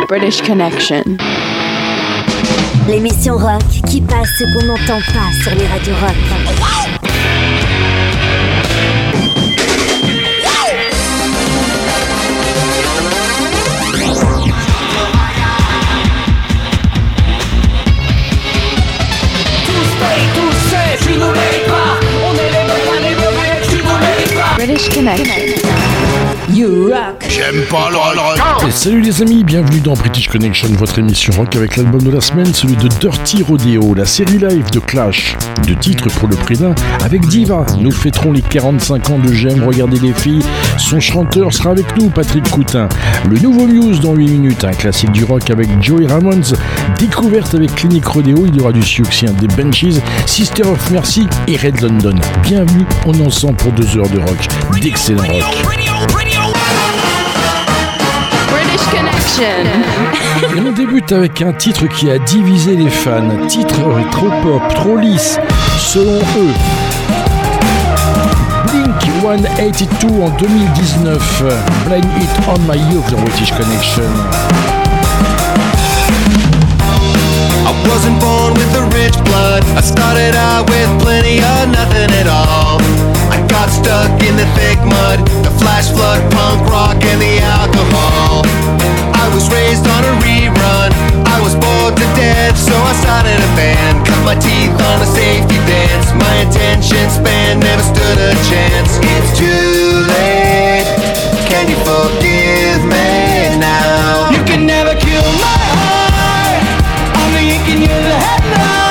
British Connection. L'émission rock qui passe ce qu'on n'entend pas sur les radios rock. British Connection. You rock. J'aime pas le rock. Et salut les amis, bienvenue dans British Connection, votre émission rock avec l'album de la semaine, celui de Dirty Rodeo, la série live de Clash. 2 titres pour le prix d'un. Avec Diva, nous fêterons les 45 ans de J'aime regarder les filles. Son chanteur sera avec nous, Patrick Coutin. Le nouveau Muse dans 8 minutes, un classique du rock avec Joey Ramones. Découverte avec Clinic Rodeo, il y aura du succès des Benchies, Sister of Mercy et Red London. Bienvenue, on est ensemble pour 2 heures de rock, d'excellent rock. British Connection. Et on débute avec un titre qui a divisé les fans. Titre trop pop, trop lisse, selon eux. Blink-182 en 2019. Blame It On My Youth dans British Connection. I wasn't born with a rich blood. I started out with plenty of nothing at all. I got stuck in the thick mud, the flash flood, punk rock and the alcohol. I was raised on a rerun, I was bored to death, so I started a band. Cut my teeth on a safety dance, my attention span never stood a chance. It's too late, can you forgive me now? You can never kill my heart, I'm the ink and you're the headline.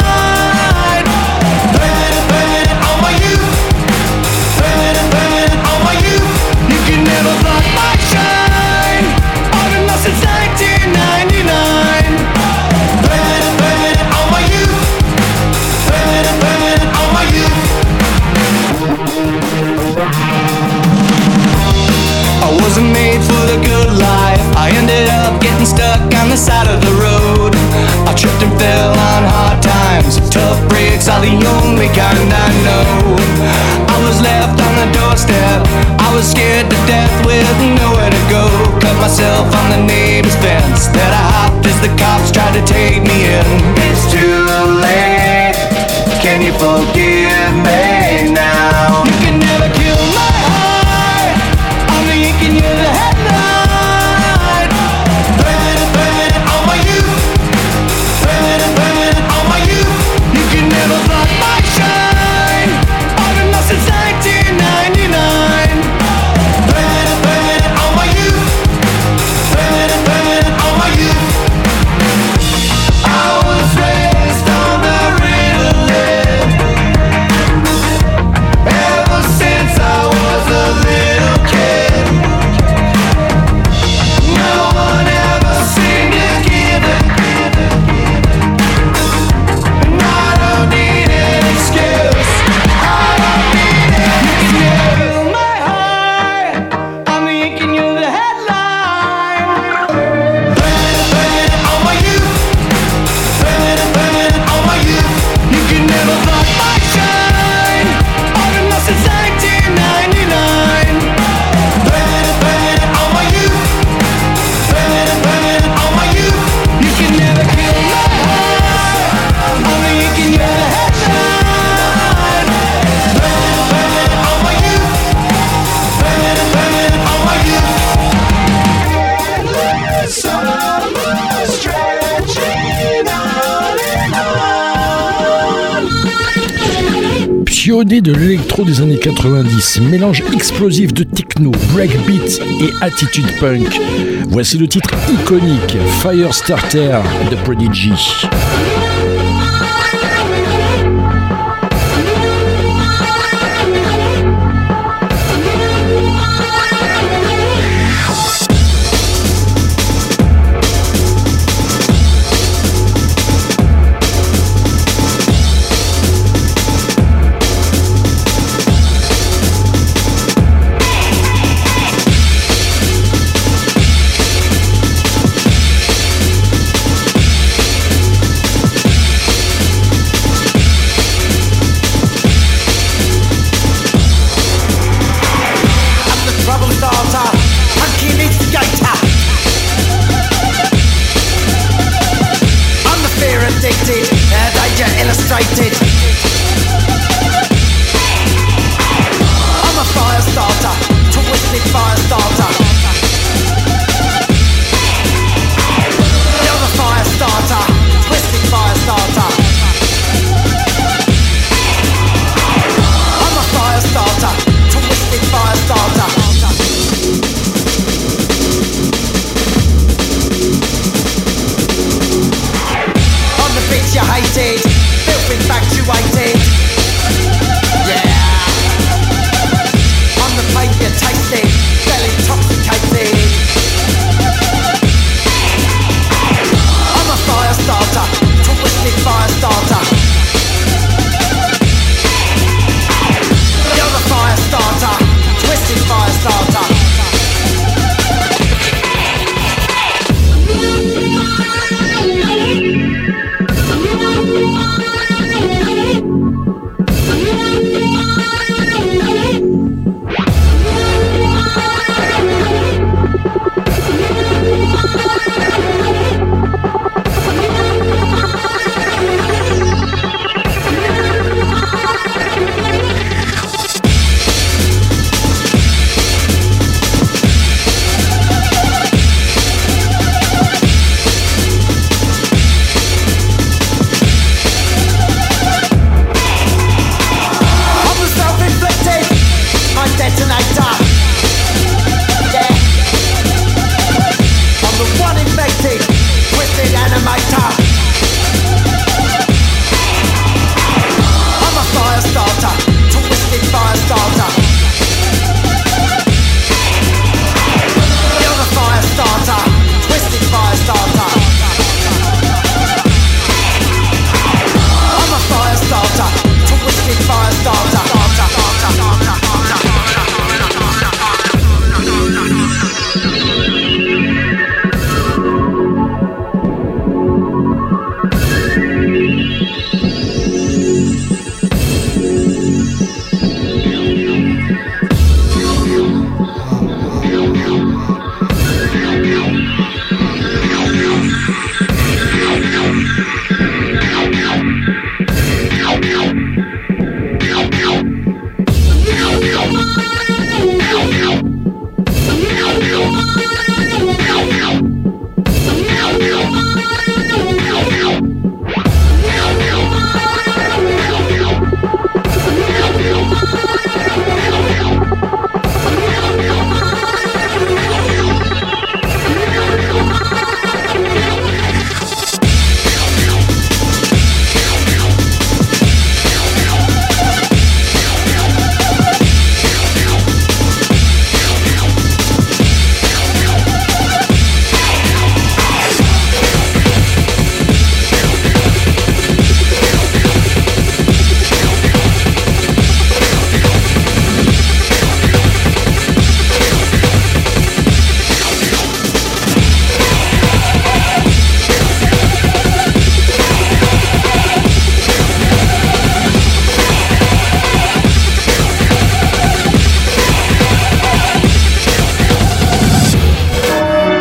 Burn it on my youth, burn it on my youth. You can never block my shine, I've been lost since 1999. Burn it on my youth, burn it on my youth. I wasn't made for the good life, I ended up getting stuck on the side of the road. I tripped and fell on hard times, tough breaks are the only kind I know. I was left on the doorstep, I was scared to death with nowhere to go. Cut myself on the neighbor's fence that I hopped as the cops tried to take me in. It's too late, can you forgive me now? You can never kill my heart, I'm the ink and you're the headline. Burn it on my youth, burn it on my youth. You can never block my shine, I've been lost since 1999. Burn it on my youth, burn it on my youth. I was raised on the riddle, ever since I was a little kid. No one ever seemed to give a and I don't need an excuse, I don't need an excuse. My heart, I'm the ink and you're the headline. Burn it on my youth, burn it on my youth. You can never block my shine, I've been lost since 1999. Burn it on my youth, burn it on my youth. You can never kill my heart, I'm the ink and you're the headline. Burn it on my youth, burn it on my youth. Summer stretching on and on. Pionnier de l'électro des années 90, mélange explosif de techno, breakbeat et attitude punk. Voici le titre iconique, Firestarter de Prodigy.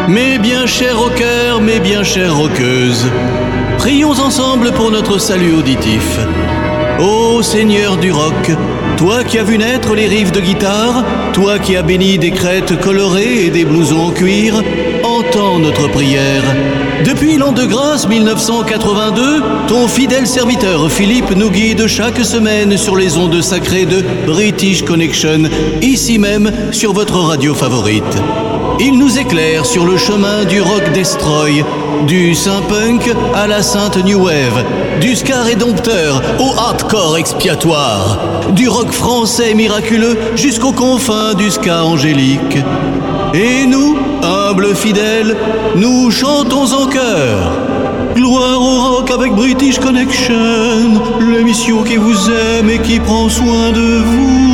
Mes bien chers rockers, mes bien chères rockeuses, prions ensemble pour notre salut auditif. Ô Seigneur du rock, toi qui as vu naître les riffs de guitare, toi qui as béni des crêtes colorées et des blousons en cuir, entends notre prière. Depuis l'an de grâce 1982, ton fidèle serviteur Philippe nous guide chaque semaine sur les ondes sacrées de British Connection, ici même sur votre radio favorite. Il nous éclaire sur le chemin du rock destroy, du Saint-Punk à la Sainte New Wave, du ska rédempteur au hardcore expiatoire, du rock français miraculeux jusqu'aux confins du ska angélique. Et nous, humbles fidèles, nous chantons en chœur. Gloire au rock avec British Connection, l'émission qui vous aime et qui prend soin de vous.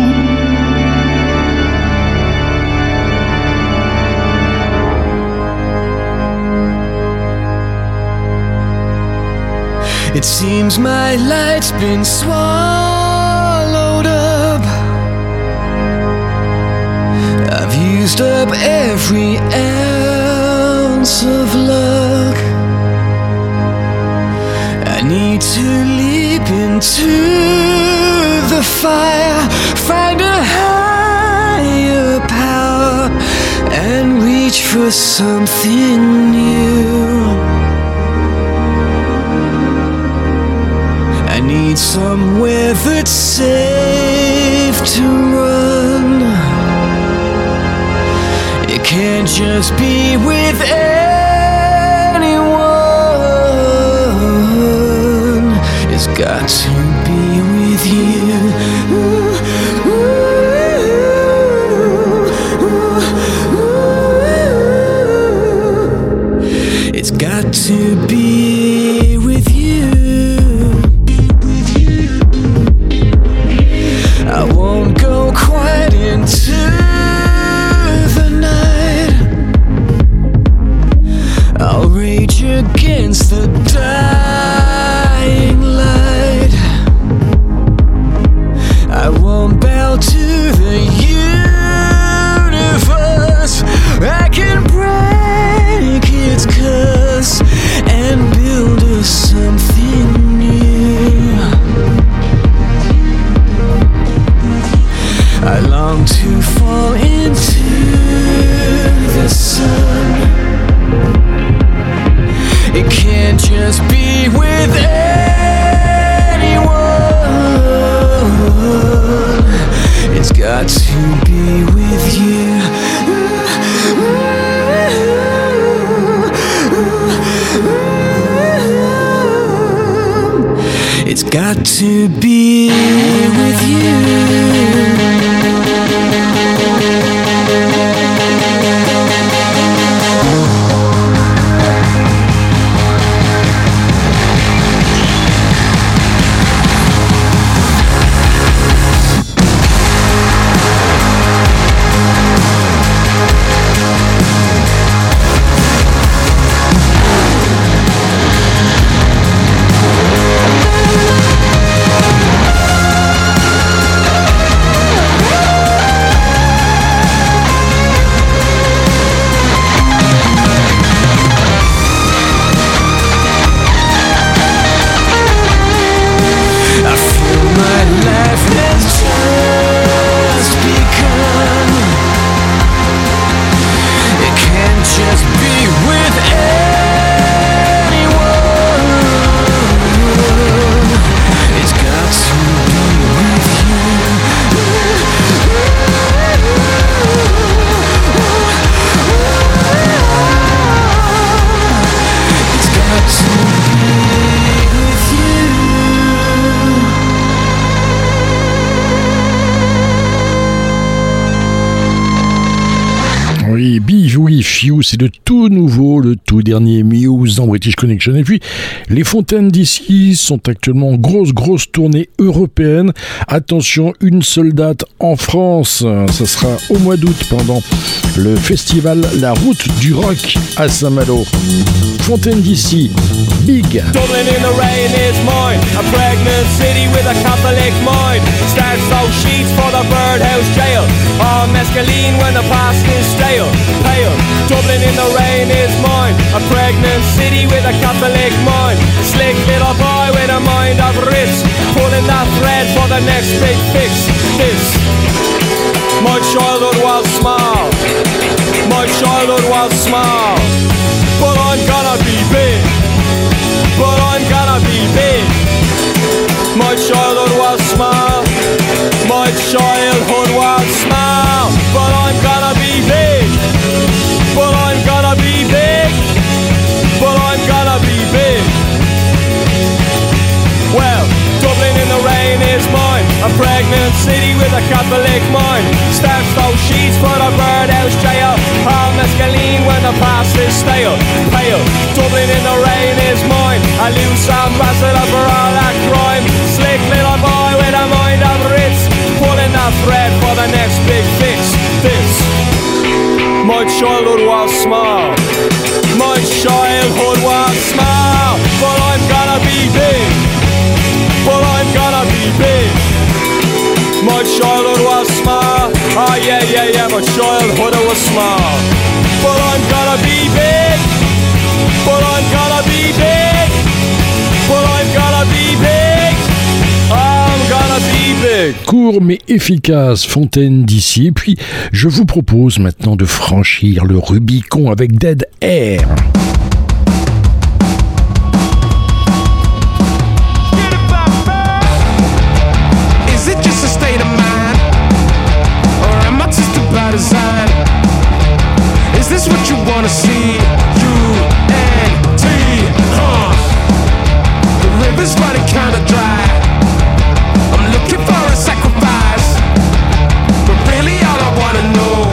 It seems my light's been swallowed up. I've used up every ounce of luck. I need to leap into the fire, find a higher power, and reach for something new. I need somewhere that's safe to run. It can't just be with anyone. It's got to be with you. It's got to be with you. I won't go quite into the night. I'll rage against the dying light. I won't bow to the universe. I can break its curse and build us something new. I long to fall into the sun. It can't just be with anyone. It's got to be with you. It's got to be with you. You, c'est le tout nouveau, le tout dernier Muse dans British Connection. Et puis, les Fontaines d'ici sont actuellement en grosse tournée européenne. Attention, une seule date en France. Ça sera au mois d'août pendant le festival La Route du Rock à Saint-Malo. Fontaines d'ici, Big. Dublin in the rain is mine, a pregnant city with a Catholic mind. Starts those sheets for the birdhouse jail. Oh, mescaline when the past is stale. Pale. Dublin in the rain is mine, a pregnant city with a Catholic mind. A slick little boy with a mind of Ritz, pulling that thread for the next big fix. This, my childhood was small, my childhood was small, but I'm gonna be big, but I'm gonna be big. My childhood was small, my childhood was small, but I'm gonna be big, but I'm gonna be big, but I'm gonna be big. Well, Dublin in the rain is mine, a pregnant city with a Catholic mind. Starch those sheets for the birdhouse jail, all mescaline when the past is stale. Pale, Dublin in the rain is mine, a loose ambassador for all that crime. Slick little boy with a mind of Ritz, pulling that thread for the next big fix. This, my childhood was small, my childhood was small, but I'm gonna be big, but I'm gonna be big. My childhood was small, oh yeah, my childhood was small, but I'm gonna be big, but I'm gonna be big, but I'm gonna be big, I'm gonna be big. Court mais efficace, Fontaine d'ici. Et puis, je vous propose maintenant de franchir le Rubicon avec Dead Air. Is it just a state of mind, or am I just about design? Is this what you wanna see? U-N-T, The river's running kinda dry. I'm looking for a sacrifice, but really all I wanna know.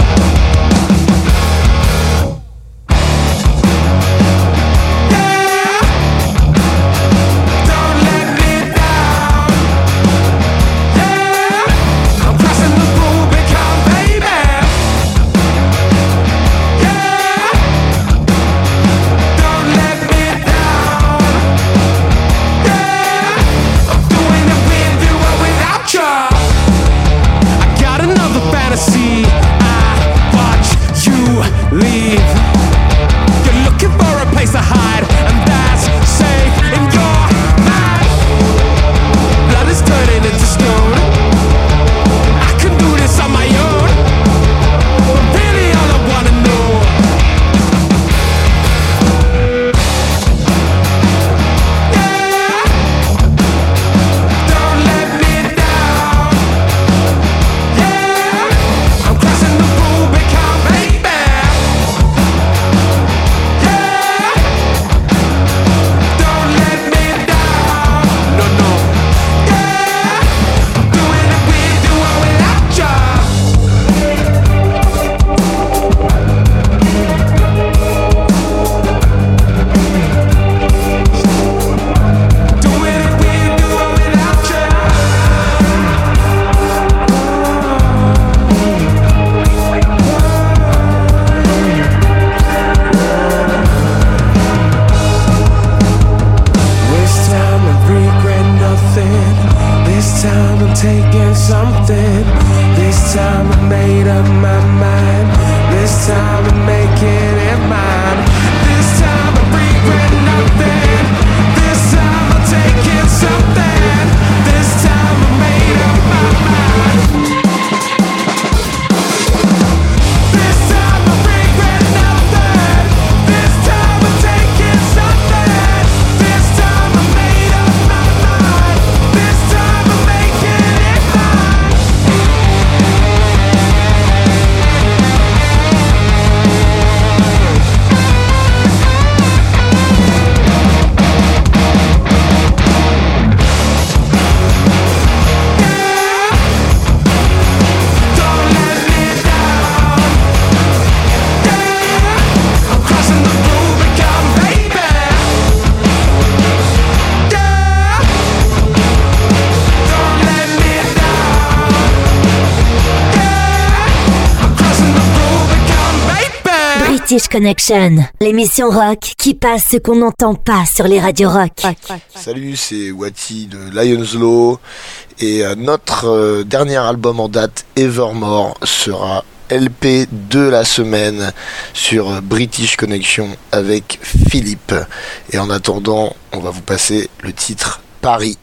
British Connection, l'émission rock qui passe ce qu'on n'entend pas sur les radios rock. Salut, c'est Wati de Lions Law et notre dernier album en date, Evermore, sera LP de la semaine sur British Connection avec Philippe. Et en attendant, on va vous passer le titre Paris.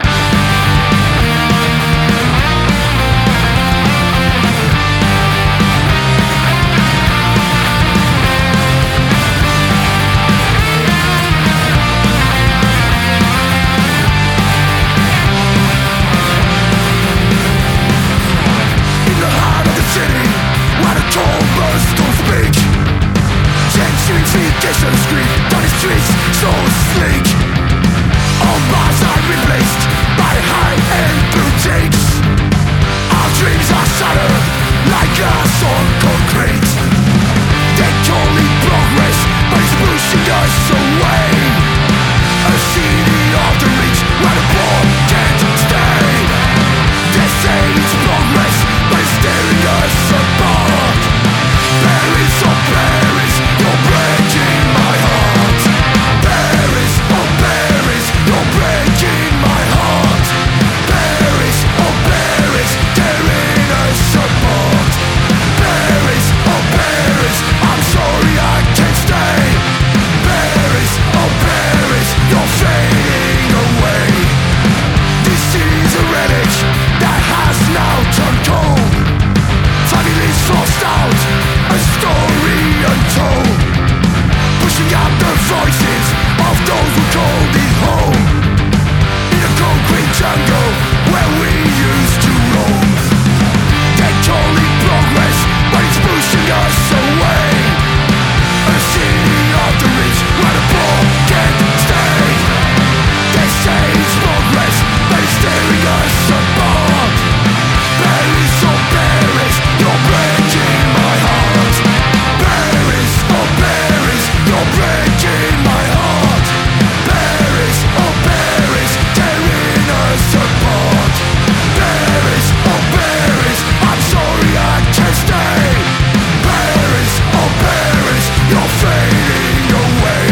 Gentrification scream down the streets so sleek. All bars are replaced by high-end boutiques. Our dreams are shattered like glass on concrete. They call it progress, but it's pushing us away. A city of the rich where the poor can't stay. They say it's progress, but it's tearing us apart. Paris, oh Paris, you're breaking my heart. Paris, oh Paris, you're breaking my heart. Paris, oh Paris, tearing us apart. Paris, oh Paris, I'm sorry I can't stay. Paris, oh Paris, you're fading away. This is a relic that has now turned cold. Families forced out, a story untold. Pushing out the voices of those who called it home. In a concrete jungle where we used to roam. They call it progress, but it's pushing us away. A city of the rich where the poor can't stay. They say it's progress, but it's tearing us apart. Paris, oh Paris, you're breaking my heart. Paris, oh Paris, you're breaking my heart. Paris, oh Paris, tearing us apart. Paris, oh Paris, I'm sorry I can't stay. Paris, oh Paris, you're fading away.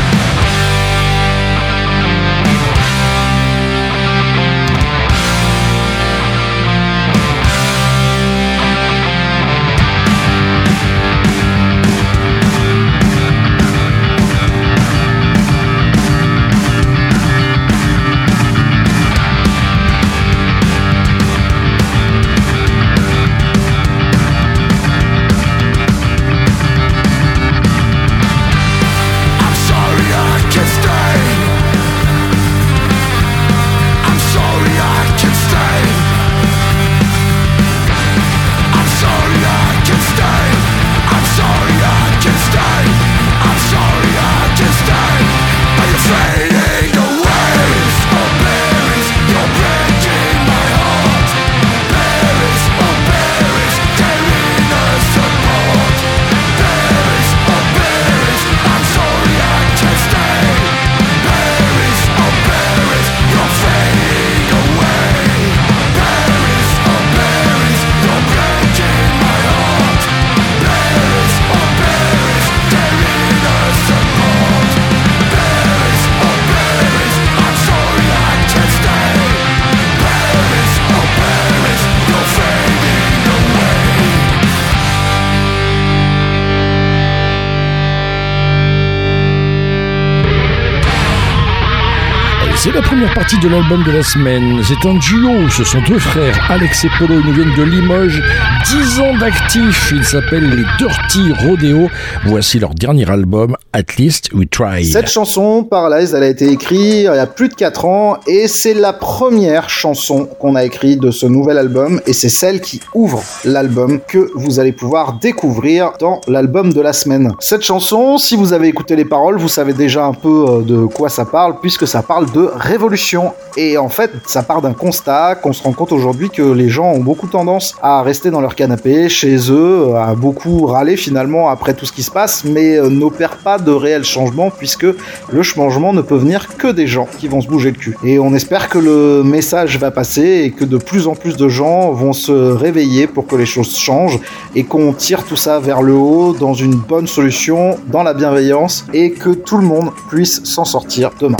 C'est la première partie de l'album de la semaine. C'est un duo, ce sont deux frères, Alex et Polo, ils nous viennent de Limoges, 10 ans d'actifs, ils s'appellent les Dirty Rodeo. Voici leur dernier album, At Least We Tried. Cette chanson, Paralyzed, elle a été écrite il y a plus de 4 ans et c'est la première chanson qu'on a écrite de ce nouvel album et c'est celle qui ouvre l'album que vous allez pouvoir découvrir dans l'album de la semaine. Cette chanson, si vous avez écouté les paroles, vous savez déjà un peu de quoi ça parle puisque ça parle de révolution. Et en fait, ça part d'un constat qu'on se rend compte aujourd'hui que les gens ont beaucoup tendance à rester dans leur canapé, chez eux, à beaucoup râler finalement après tout ce qui se passe, mais n'opèrent pas de réel changement puisque le changement ne peut venir que des gens qui vont se bouger le cul. Et on espère que le message va passer et que de plus en plus de gens vont se réveiller pour que les choses changent et qu'on tire tout ça vers le haut dans une bonne solution, dans la bienveillance et que tout le monde puisse s'en sortir demain.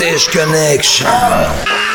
British Connection.